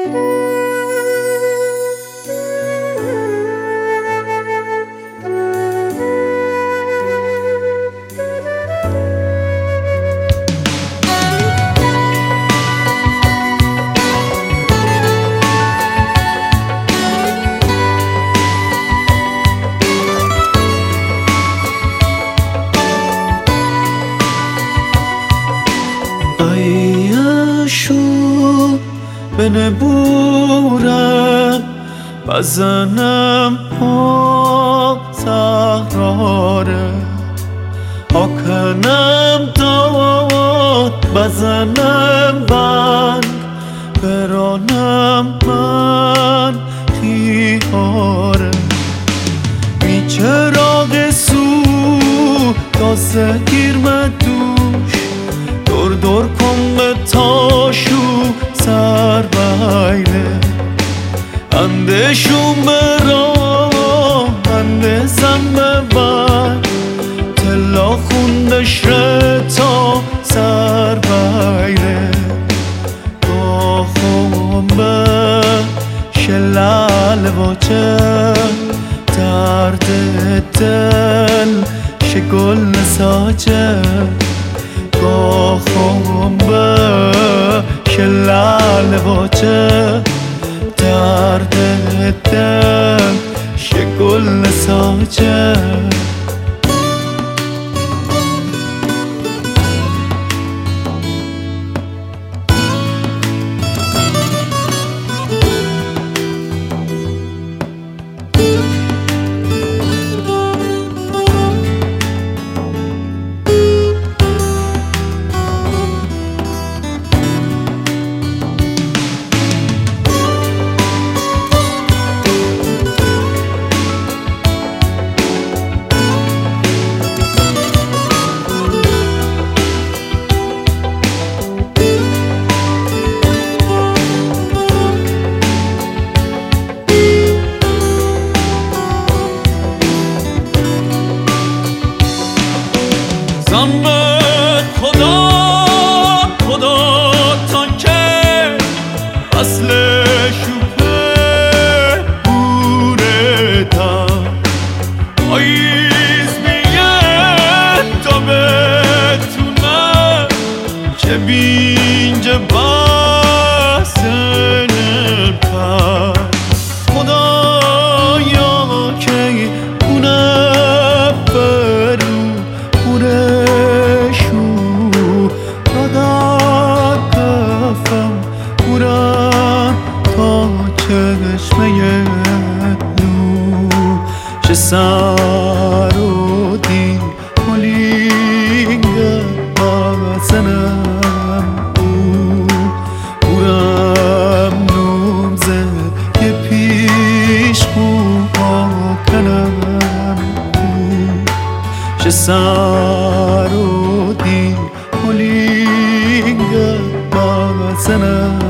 شو بنبورم بزنم پا زهراره آکنم داد بزنم بند برانم من خیاره بی چراغ سو تازه گیر دوش دور دور کن به تاشو سر بایله اندشون برا اندزم ببر تلا خوندش تا سر بایله آخوام به شلال واجه درد دل شگل نساجه آخوام به شلال واجه درد دل شگل نساجه زنبت خدا خدا تا که اصل شوپه بوره تا پاییز میگه تا بتونه که بینجا بسنه پر خدایا که اونه برو چشمه نو سر و دی ملینگه بزنم بورم نومزه یه پیش خوبا کنم سر و دی ملینگه بزنم